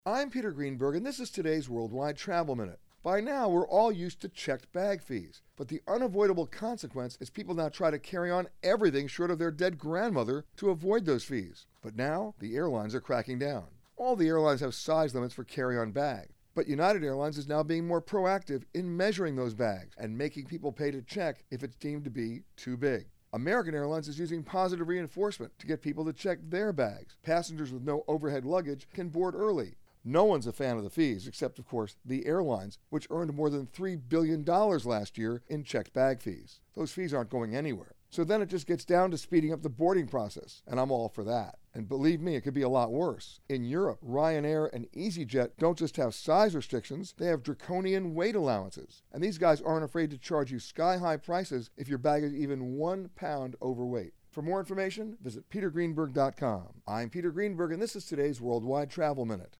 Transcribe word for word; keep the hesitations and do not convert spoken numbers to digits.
I'm Peter Greenberg, and this is today's Worldwide Travel Minute. By now, we're all used to checked bag fees, but the unavoidable consequence is people now try to carry on everything short of their dead grandmother to avoid those fees. But now, the airlines are cracking down. All the airlines have size limits for carry-on bags, but United Airlines is now being more proactive in measuring those bags and making people pay to check if it's deemed to be too big. American Airlines is using positive reinforcement to get people to check their bags. Passengers with no overhead luggage can board early. No one's a fan of the fees, except, of course, the airlines, which earned more than three billion dollars last year in checked bag fees. Those fees aren't going anywhere. So then it just gets down to speeding up the boarding process, and I'm all for that. And believe me, it could be a lot worse. In Europe, Ryanair and EasyJet don't just have size restrictions, they have draconian weight allowances. And these guys aren't afraid to charge you sky-high prices if your bag is even one pound overweight. For more information, visit peter greenberg dot com. I'm Peter Greenberg, and this is today's Worldwide Travel Minute.